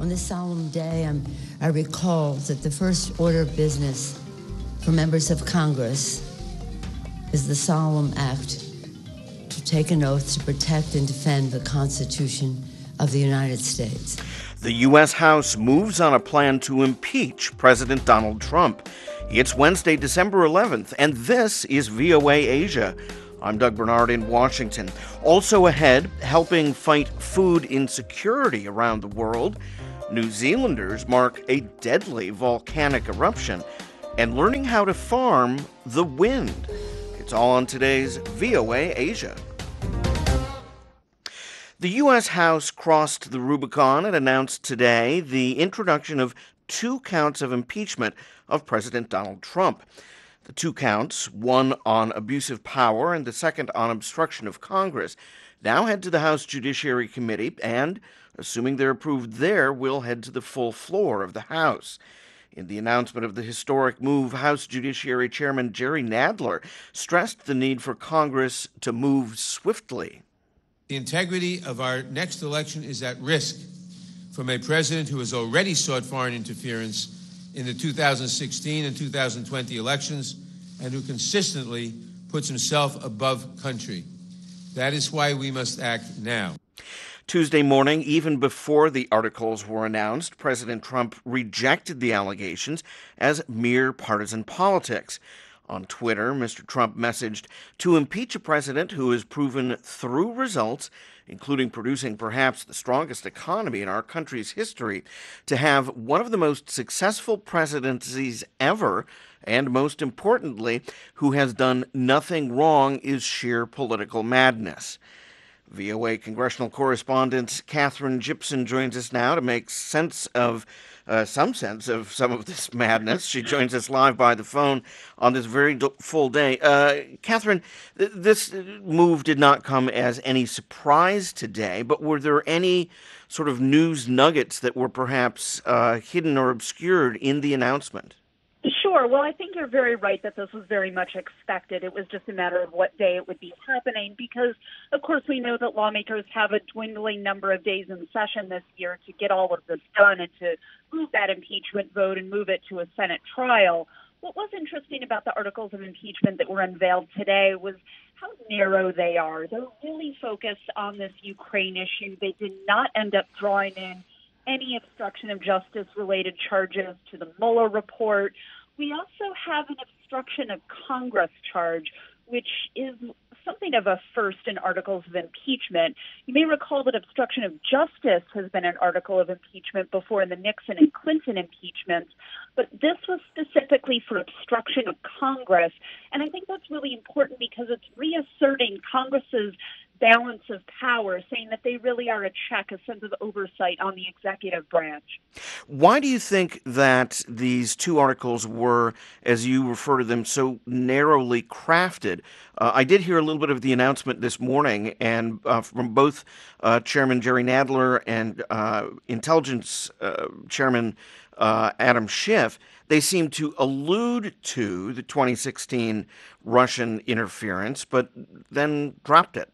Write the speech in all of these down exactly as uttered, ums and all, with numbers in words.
On this solemn day, I'm, I recall that the first order of business for members of Congress is the solemn act to take an oath to protect and defend the Constitution of the United States. The U S House moves on a plan to impeach President Donald Trump. It's Wednesday, December eleventh, and this is V O A Asia. I'm Doug Bernard in Washington. Also ahead, helping fight food insecurity around the world, New Zealanders mark a deadly volcanic eruption, and learning how to farm the wind. It's all on today's V O A Asia. The U S House crossed the Rubicon and announced today the introduction of two counts of impeachment of President Donald Trump. The two counts, one on abuse of power and the second on obstruction of Congress, now head to the House Judiciary Committee and, assuming they're approved there, will head to the full floor of the House. In the announcement of the historic move, House Judiciary Chairman Jerry Nadler stressed the need for Congress to move swiftly. The integrity of our next election is at risk from a president who has already sought foreign interference in the two thousand sixteen and two thousand twenty elections and who consistently puts himself above country. That is why we must act now. Tuesday morning, even before the articles were announced, President Trump rejected the allegations as mere partisan politics. On Twitter, Mister Trump messaged, "To impeach a president who has proven through results, including producing perhaps the strongest economy in our country's history, to have one of the most successful presidencies ever, and most importantly, who has done nothing wrong, is sheer political madness." V O A congressional correspondent Katherine Gypson joins us now to make sense of uh, some sense of some of this madness. She joins us live by the phone on this very do- full day. Uh, Katherine, th- this move did not come as any surprise today, but were there any sort of news nuggets that were perhaps uh, hidden or obscured in the announcement? Sure. Well, I think you're very right that this was very much expected. It was just a matter of what day it would be happening because, of course, we know that lawmakers have a dwindling number of days in session this year to get all of this done and to move that impeachment vote and move it to a Senate trial. What was interesting about the articles of impeachment that were unveiled today was how narrow they are. They're really focused on this Ukraine issue. They did not end up drawing in any obstruction of justice related charges to the Mueller report. We also have an obstruction of Congress charge, which is something of a first in articles of impeachment. You may recall that obstruction of justice has been an article of impeachment before in the Nixon and Clinton impeachments, but this was specifically for obstruction of Congress. And I think that's really important because it's reasserting Congress's balance of power, saying that they really are a check, a sense of oversight on the executive branch. Why do you think that these two articles were, as you refer to them, so narrowly crafted? Uh, I did hear a little bit of the announcement this morning, and uh, from both uh, Chairman Jerry Nadler and uh, Intelligence uh, Chairman uh, Adam Schiff, they seem to allude to the twenty sixteen Russian interference, but then dropped it.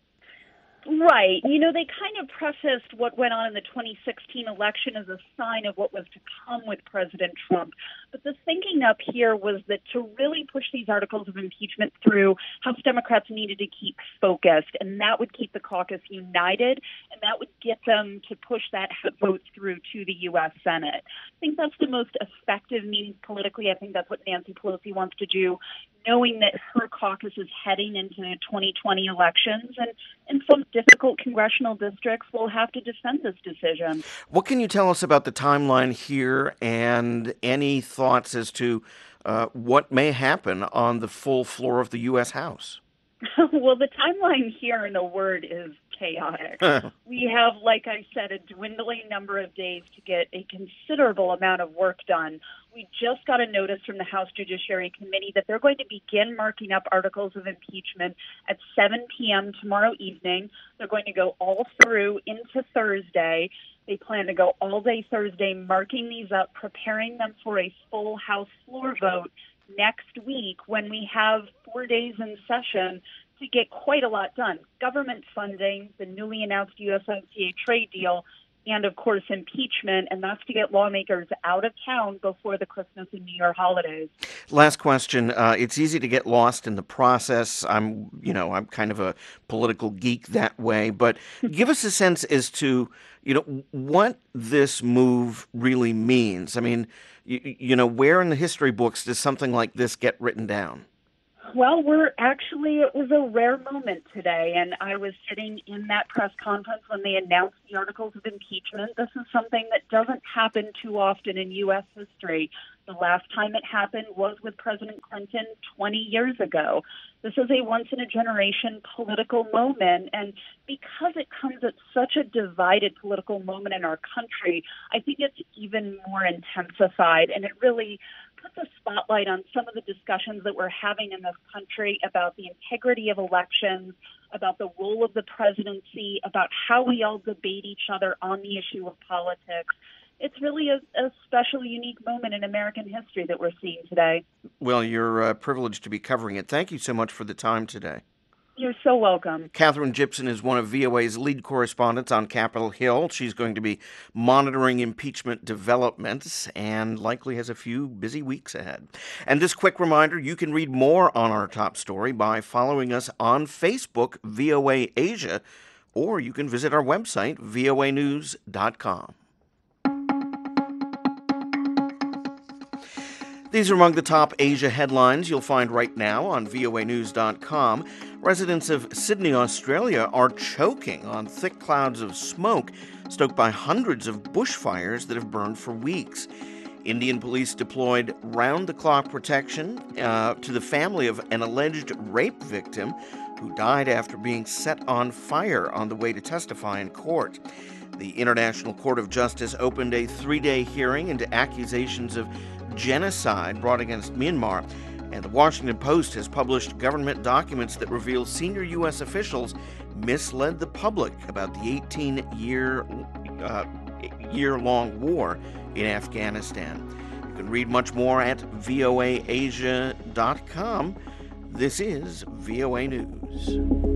Right. You know, they kind of prefaced what went on in the twenty sixteen election as a sign of what was to come with President Trump. But the thinking up here was that to really push these articles of impeachment through, House Democrats needed to keep focused, and that would keep the caucus united, and that would get them to push that vote through to the U S Senate. I think that's the most effective means politically. I think that's what Nancy Pelosi wants to do, knowing that her caucus is heading into the twenty twenty elections, and in some difficult congressional districts will have to defend this decision. What can you tell us about the timeline here and any thoughts as to uh, what may happen on the full floor of the U S House? Well, the timeline here in a word is chaotic. We have, like I said, a dwindling number of days to get a considerable amount of work done. We just got a notice from the House Judiciary Committee that they're going to begin marking up articles of impeachment at seven p.m. tomorrow evening. They're going to go all through into Thursday. They plan to go all day Thursday marking these up, preparing them for a full House floor vote next week when we have four days in session to get quite a lot done. Government funding, the newly announced U S M C A trade deal, and, of course, impeachment, and that's to get lawmakers out of town before the Christmas and New Year holidays. Last question. Uh, it's easy to get lost in the process. I'm, you know, I'm kind of a political geek that way, but give us a sense as to, you know, what this move really means. I mean, you, you know, where in the history books does something like this get written down? Well, we're actually, it was a rare moment today, and I was sitting in that press conference when they announced the articles of impeachment. This is something that doesn't happen too often in U S history. The last time it happened was with President Clinton twenty years ago. This is a once-in-a-generation political moment, and because it comes at such a divided political moment in our country, I think it's even more intensified, and it really puts a spotlight on some of the discussions that we're having in this country about the integrity of elections, about the role of the presidency, about how we all debate each other on the issue of politics. It's really a, a special, unique moment in American history that we're seeing today. Well, you're uh, privileged to be covering it. Thank you so much for the time today. You're so welcome. Katherine Gypson is one of V O A's lead correspondents on Capitol Hill. She's going to be monitoring impeachment developments and likely has a few busy weeks ahead. And this quick reminder, you can read more on our top story by following us on Facebook, V O A Asia, or you can visit our website, V O A news dot com. These are among the top Asia headlines you'll find right now on V O A news dot com. Residents of Sydney, Australia are choking on thick clouds of smoke stoked by hundreds of bushfires that have burned for weeks. Indian police deployed round-the-clock protection uh, to the family of an alleged rape victim who died after being set on fire on the way to testify in court. The International Court of Justice opened a three-day hearing into accusations of genocide brought against Myanmar, and the Washington Post has published government documents that reveal senior U S officials misled the public about the eighteen-year uh, year-long war in Afghanistan. You can read much more at V O A asia dot com. This is V O A News.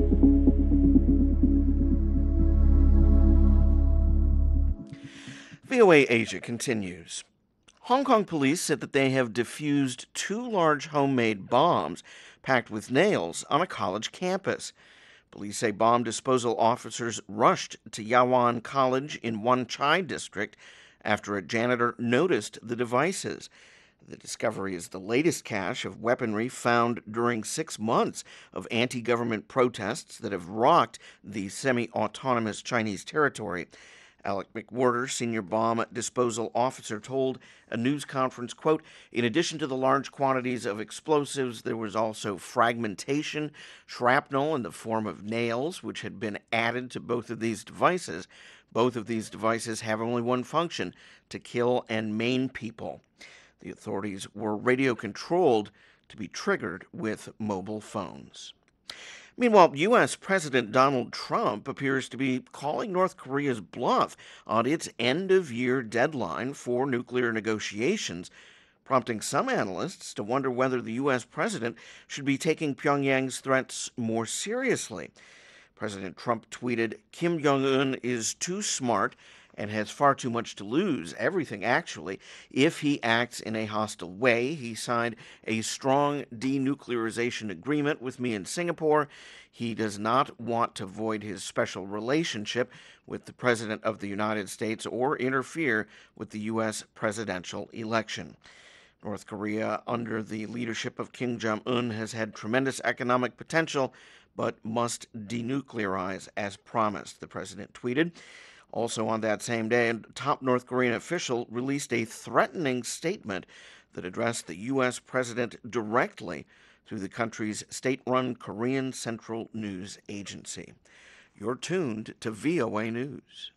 V O A Asia continues. Hong Kong police said that they have defused two large homemade bombs packed with nails on a college campus. Police say bomb disposal officers rushed to Yawan College in Wan Chai district after a janitor noticed the devices. The discovery is the latest cache of weaponry found during six months of anti-government protests that have rocked the semi-autonomous Chinese territory. Alec McWhorter, senior bomb disposal officer, told a news conference, quote, "In addition to the large quantities of explosives, there was also fragmentation, shrapnel in the form of nails, which had been added to both of these devices. Both of these devices have only one function, to kill and maim people. The authorities were radio-controlled to be triggered with mobile phones." Meanwhile, U S. President Donald Trump appears to be calling North Korea's bluff on its end-of-year deadline for nuclear negotiations, prompting some analysts to wonder whether the U S president should be taking Pyongyang's threats more seriously. President Trump tweeted, "Kim Jong-un is too smart and has far too much to lose, everything actually, if he acts in a hostile way. He signed a strong denuclearization agreement with me in Singapore. He does not want to void his special relationship with the President of the United States or interfere with the U S presidential election." North Korea, under the leadership of Kim Jong-un, has had tremendous economic potential, but must denuclearize as promised, the president tweeted. Also on that same day, a top North Korean official released a threatening statement that addressed the U S president directly through the country's state-run Korean Central News Agency. You're tuned to V O A News.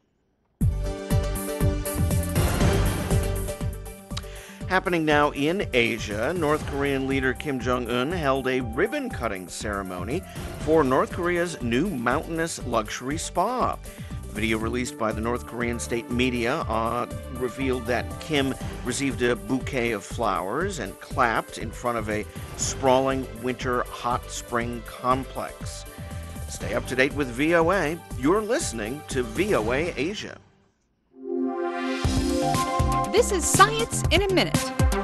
Happening now in Asia, North Korean leader Kim Jong-un held a ribbon-cutting ceremony for North Korea's new mountainous luxury spa. Video released by the North Korean state media uh, revealed that Kim received a bouquet of flowers and clapped in front of a sprawling winter hot spring complex. Stay up to date with V O A. You're listening to V O A Asia. This is Science in a Minute.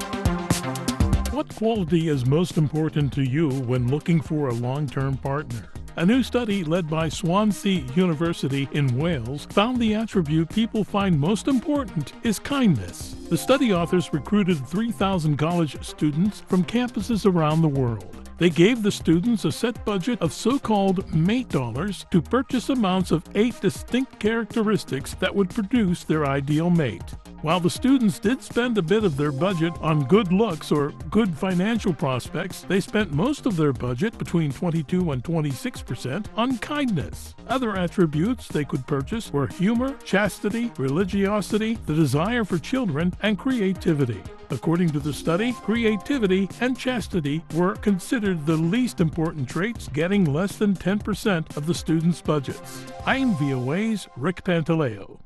What quality is most important to you when looking for a long-term partner? A new study led by Swansea University in Wales found the attribute people find most important is kindness. The study authors recruited three thousand college students from campuses around the world. They gave the students a set budget of so-called mate dollars to purchase amounts of eight distinct characteristics that would produce their ideal mate. While the students did spend a bit of their budget on good looks or good financial prospects, they spent most of their budget, between twenty-two and twenty-six percent, on kindness. Other attributes they could purchase were humor, chastity, religiosity, the desire for children, and creativity. According to the study, creativity and chastity were considered the least important traits, getting less than ten percent of the students' budgets. I'm V O A's Rick Pantaleo.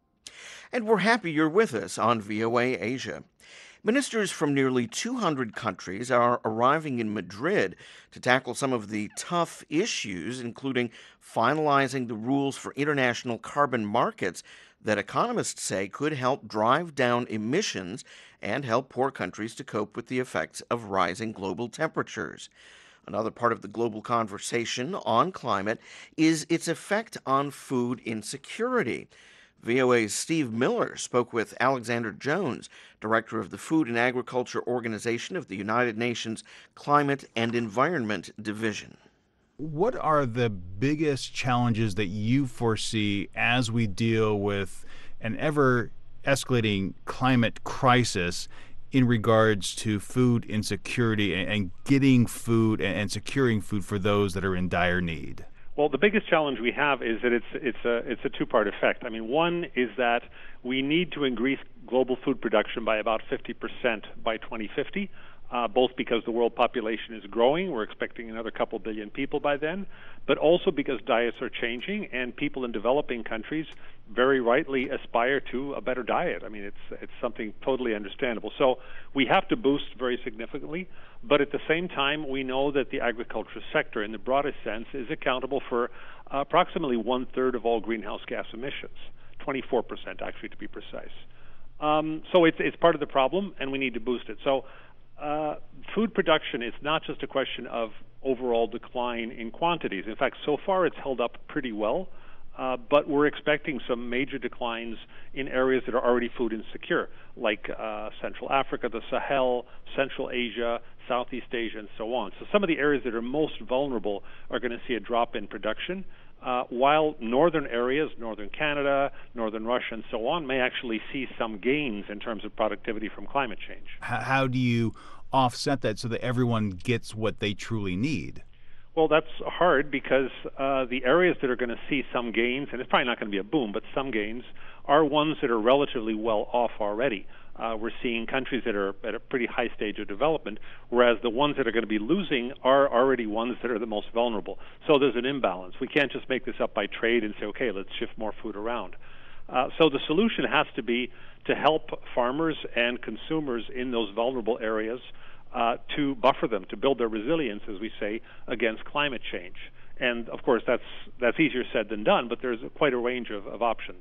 And we're happy you're with us on V O A Asia. Ministers from nearly two hundred countries are arriving in Madrid to tackle some of the tough issues, including finalizing the rules for international carbon markets that economists say could help drive down emissions and help poor countries to cope with the effects of rising global temperatures. Another part of the global conversation on climate is its effect on food insecurity. V O A's Steve Miller spoke with Alexander Jones, director of the Food and Agriculture Organization of the United Nations Climate and Environment Division. What are the biggest challenges that you foresee as we deal with an ever-escalating climate crisis in regards to food insecurity and getting food and securing food for those that are in dire need? Well, the biggest challenge we have is that it's it's a it's a two-part effect. I mean, one is that we need to increase global food production by about fifty percent by twenty fifty, uh, both because the world population is growing, we're expecting another couple billion people by then, but also because diets are changing and people in developing countries very rightly aspire to a better diet. I mean, it's it's something totally understandable. So we have to boost very significantly, but at the same time, we know that the agriculture sector, in the broadest sense, is accountable for uh, approximately one-third of all greenhouse gas emissions, twenty-four percent actually to be precise. Um, so it's it's part of the problem, and we need to boost it. So uh, food production is not just a question of overall decline in quantities. In fact, so far it's held up pretty well. Uh, but we're expecting some major declines in areas that are already food insecure, like uh, Central Africa, the Sahel, Central Asia, Southeast Asia, and so on. So some of the areas that are most vulnerable are going to see a drop in production, uh, while northern areas, northern Canada, northern Russia, and so on, may actually see some gains in terms of productivity from climate change. How do you offset that so that everyone gets what they truly need? Well, that's hard because uh, the areas that are going to see some gains, and it's probably not going to be a boom, but some gains, are ones that are relatively well off already. Uh, we're seeing countries that are at a pretty high stage of development, whereas the ones that are going to be losing are already ones that are the most vulnerable. So there's an imbalance. We can't just make this up by trade and say, okay, let's shift more food around. Uh, so the solution has to be to help farmers and consumers in those vulnerable areas Uh, to buffer them, to build their resilience, as we say, against climate change. And, of course, that's that's easier said than done, but there's a, quite a range of, of options.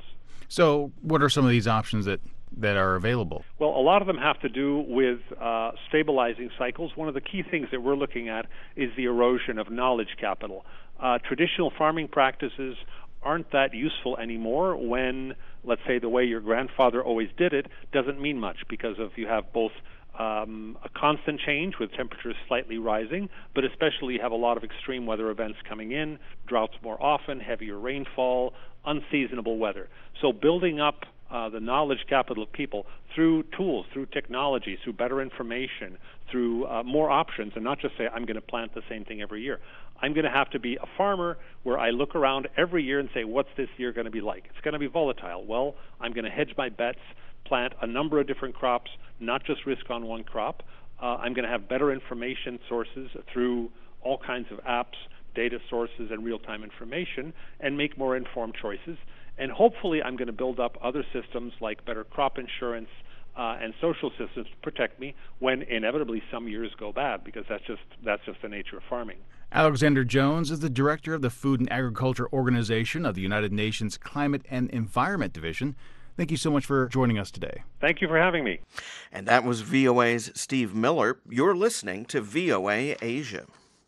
So what are some of these options that, that are available? Well, a lot of them have to do with uh, stabilizing cycles. One of the key things that we're looking at is the erosion of knowledge capital. Uh, traditional farming practices aren't that useful anymore when, let's say, the way your grandfather always did it doesn't mean much because of you have both Um, a constant change with temperatures slightly rising, but especially you have a lot of extreme weather events coming in, droughts more often, heavier rainfall, unseasonable weather. So building up uh, the knowledge capital of people through tools, through technology, through better information, through uh, more options, and not just say, I'm going to plant the same thing every year. I'm going to have to be a farmer where I look around every year and say, what's this year going to be like? It's going to be volatile. Well, I'm going to hedge my bets, plant a number of different crops, not just risk on one crop. Uh, I'm going to have better information sources through all kinds of apps, data sources, and real-time information, and make more informed choices. And hopefully I'm going to build up other systems like better crop insurance uh, and social systems to protect me when inevitably some years go bad, because that's just that's just the nature of farming. Alexander Jones is the director of the Food and Agriculture Organization of the United Nations Climate and Environment Division. Thank you so much for joining us today. Thank you for having me. And that was V O A's Steve Miller. You're listening to V O A Asia.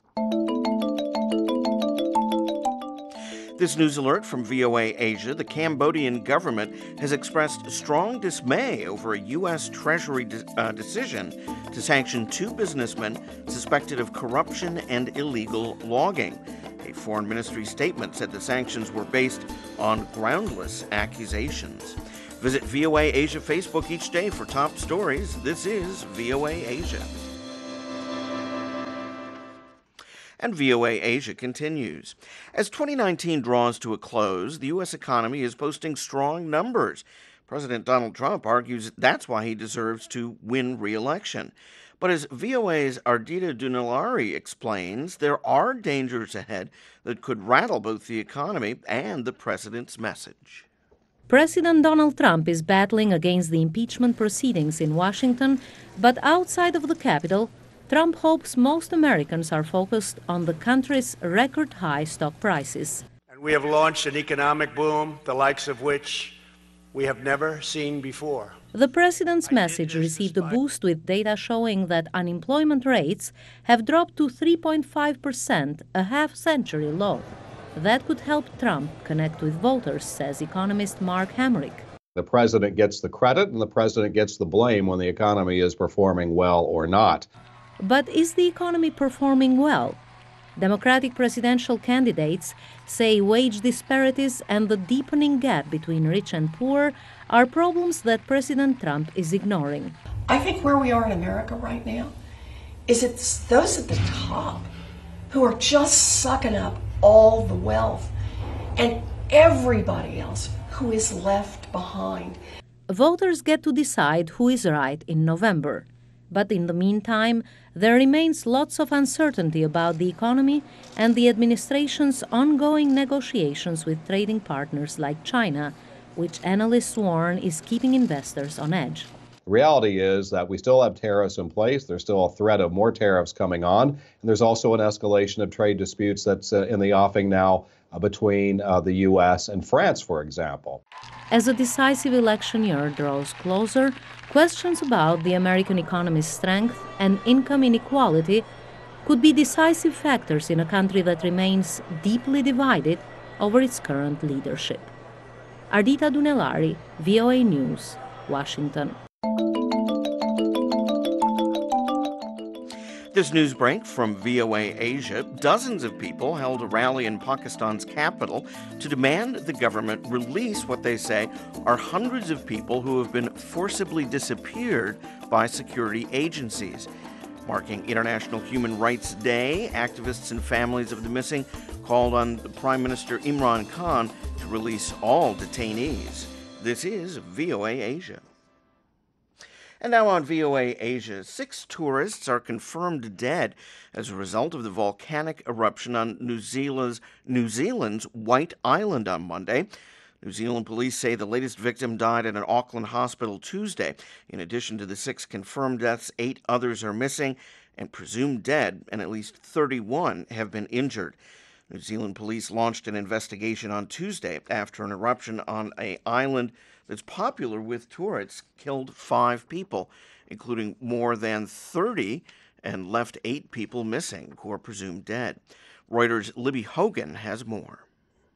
This news alert from V O A Asia: the Cambodian government has expressed strong dismay over a U S Treasury de- uh, decision to sanction two businessmen suspected of corruption and illegal logging. A foreign ministry statement said the sanctions were based on groundless accusations. Visit V O A Asia Facebook each day for top stories. This is V O A Asia. And V O A Asia continues. As twenty nineteen draws to a close, the U S economy is posting strong numbers. President Donald Trump argues that's why he deserves to win re-election. But as V O A's Ardita Dunellari explains, there are dangers ahead that could rattle both the economy and the president's message. President Donald Trump is battling against the impeachment proceedings in Washington, but outside of the Capitol, Trump hopes most Americans are focused on the country's record-high stock prices. And we have launched an economic boom, the likes of which we have never seen before. The president's message received a boost with data showing that unemployment rates have dropped to three point five percent, a half-century low. That could help Trump connect with voters, says economist Mark Hamrick. The president gets the credit and the president gets the blame when the economy is performing well or not. But is the economy performing well? Democratic presidential candidates say wage disparities and the deepening gap between rich and poor are problems that President Trump is ignoring. I think where we are in America right now is it's those at the top who are just sucking up all the wealth and everybody else who is left behind. Voters get to decide who is right in November. But in the meantime, there remains lots of uncertainty about the economy and the administration's ongoing negotiations with trading partners like China, which analysts warn is keeping investors on edge. The reality is that we still have tariffs in place. There's still a threat of more tariffs coming on. And there's also an escalation of trade disputes that's uh, in the offing now uh, between uh, the U S and France, for example. As a decisive election year draws closer, questions about the American economy's strength and income inequality could be decisive factors in a country that remains deeply divided over its current leadership. Ardita Dunellari, V O A News, Washington. This news break from V O A Asia: dozens of people held a rally in Pakistan's capital to demand the government release what they say are hundreds of people who have been forcibly disappeared by security agencies. Marking International Human Rights Day, activists and families of the missing called on Prime Minister Imran Khan to release all detainees. This is V O A Asia. And now on V O A Asia, six tourists are confirmed dead as a result of the volcanic eruption on New Zealand's, New Zealand's White Island on Monday. New Zealand police say the latest victim died at an Auckland hospital Tuesday. In addition to the six confirmed deaths, eight others are missing and presumed dead, and at least thirty-one have been injured. New Zealand police launched an investigation on Tuesday after an eruption on an island that's popular with tourists killed five people, including more than thirty, and left eight people missing who are presumed dead. Reuters' Libby Hogan has more.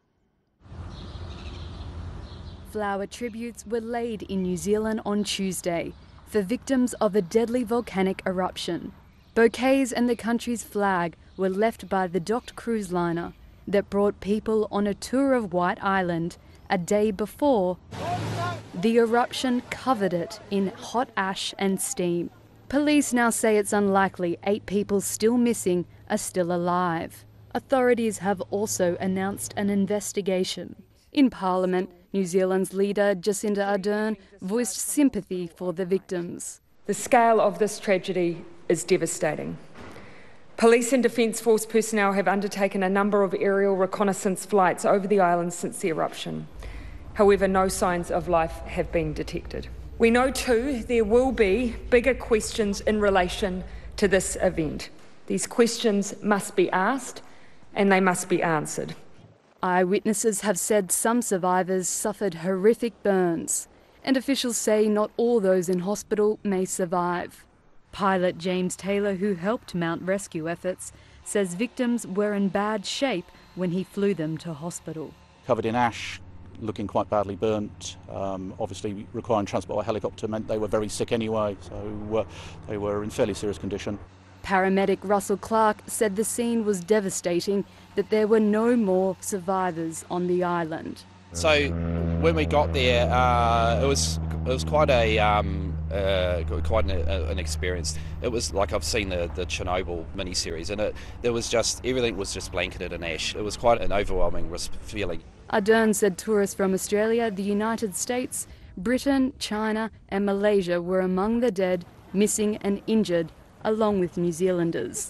Flower tributes were laid in New Zealand on Tuesday for victims of a deadly volcanic eruption. Bouquets and the country's flag were left by the docked cruise liner that brought people on a tour of White Island a day before the eruption covered it in hot ash and steam. Police now say it's unlikely eight people still missing are still alive. Authorities have also announced an investigation. In Parliament, New Zealand's leader Jacinda Ardern voiced sympathy for the victims. The scale of this tragedy is devastating. Police and Defence Force personnel have undertaken a number of aerial reconnaissance flights over the island since the eruption. However, no signs of life have been detected. We know too there will be bigger questions in relation to this event. These questions must be asked and they must be answered. Eyewitnesses have said some survivors suffered horrific burns and officials say not all those in hospital may survive. Pilot James Taylor, who helped mount rescue efforts, says victims were in bad shape when he flew them to hospital. Covered in ash, looking quite badly burnt, um, obviously requiring transport by helicopter meant they were very sick anyway, so uh, they were in fairly serious condition. Paramedic Russell Clark said the scene was devastating, that there were no more survivors on the island. So when we got there, uh, it was it was quite a um, uh, quite an, uh, an experience. It was like I've seen the, the Chernobyl miniseries, and it there was just everything was just blanketed in ash. It was quite an overwhelming feeling. Ardern said tourists from Australia, the United States, Britain, China and Malaysia were among the dead, missing and injured, along with New Zealanders.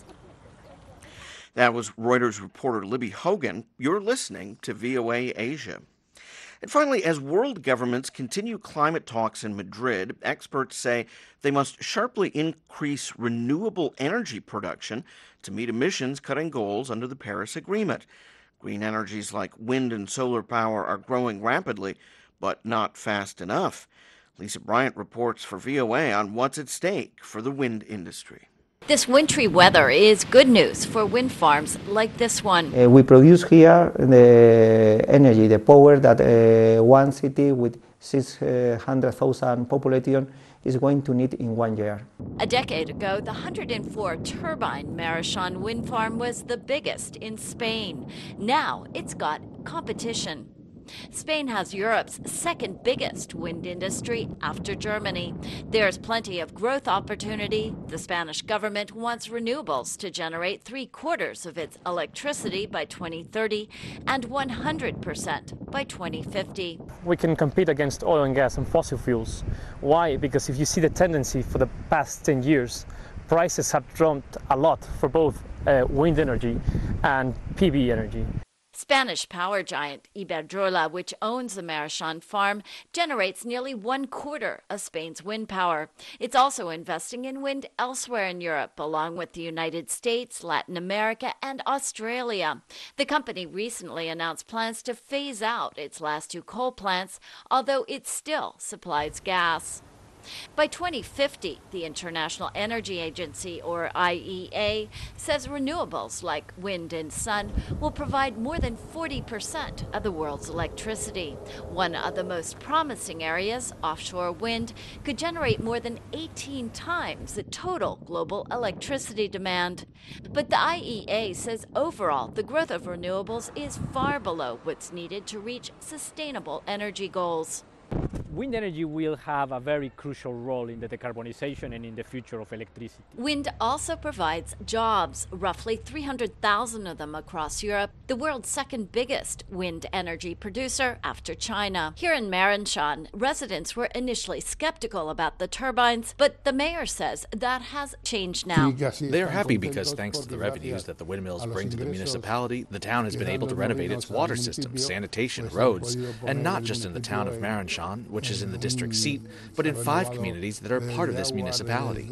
That was Reuters reporter Libby Hogan. You're listening to V O A Asia. And finally, as world governments continue climate talks in Madrid, experts say they must sharply increase renewable energy production to meet emissions-cutting goals under the Paris Agreement. Green energies like wind and solar power are growing rapidly, but not fast enough. Lisa Bryant reports for V O A on what's at stake for the wind industry. This wintry weather is good news for wind farms like this one. Uh, we produce here the energy, the power that uh, one city with six hundred thousand population is going to need in one year. A decade ago, the one hundred four turbine Marechon wind farm was the biggest in Spain. Now it's got competition. Spain has Europe's second biggest wind industry after Germany. There's plenty of growth opportunity. The Spanish government wants renewables to generate three quarters of its electricity by twenty thirty and one hundred percent by twenty fifty. We can compete against oil and gas and fossil fuels. Why? Because if you see the tendency for the past ten years, prices have dropped a lot for both uh, wind energy and P V energy. Spanish power giant Iberdrola, which owns the Marechon farm, generates nearly one quarter of Spain's wind power. It's also investing in wind elsewhere in Europe, along with the United States, Latin America, and Australia. The company recently announced plans to phase out its last two coal plants, although it still supplies gas. By twenty fifty, the International Energy Agency, or I E A, says renewables like wind and sun will provide more than forty percent of the world's electricity. One of the most promising areas, offshore wind, could generate more than eighteen times the total global electricity demand. But the I E A says overall, the growth of renewables is far below what's needed to reach sustainable energy goals. Wind energy will have a very crucial role in the decarbonization and in the future of electricity. Wind also provides jobs, roughly three hundred thousand of them across Europe, the world's second biggest wind energy producer after China. Here in Marechon, residents were initially skeptical about the turbines, but the mayor says that has changed now. They're happy because thanks to the revenues that the windmills bring to the municipality, the town has been able to renovate its water system, sanitation, roads, and not just in the town of Marechon, which is in the district seat, but in five communities that are part of this municipality.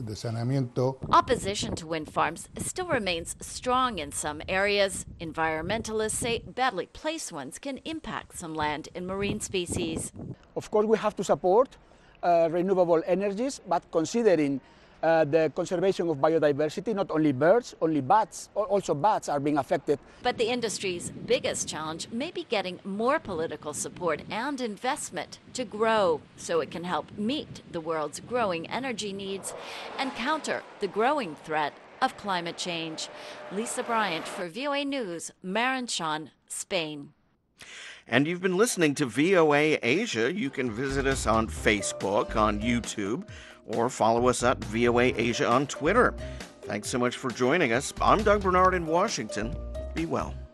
Opposition to wind farms still remains strong in some areas. Environmentalists say badly placed ones can impact some land and marine species. Of course, we have to support uh, renewable energies, but considering Uh, the conservation of biodiversity, not only birds, only bats, also bats are being affected. But the industry's biggest challenge may be getting more political support and investment to grow so it can help meet the world's growing energy needs and counter the growing threat of climate change. Lisa Bryant for V O A News, Marechon, Spain. And you've been listening to V O A Asia. You can visit us on Facebook, on YouTube, or follow us at V O A Asia on Twitter. Thanks so much for joining us. I'm Doug Bernard in Washington. Be well.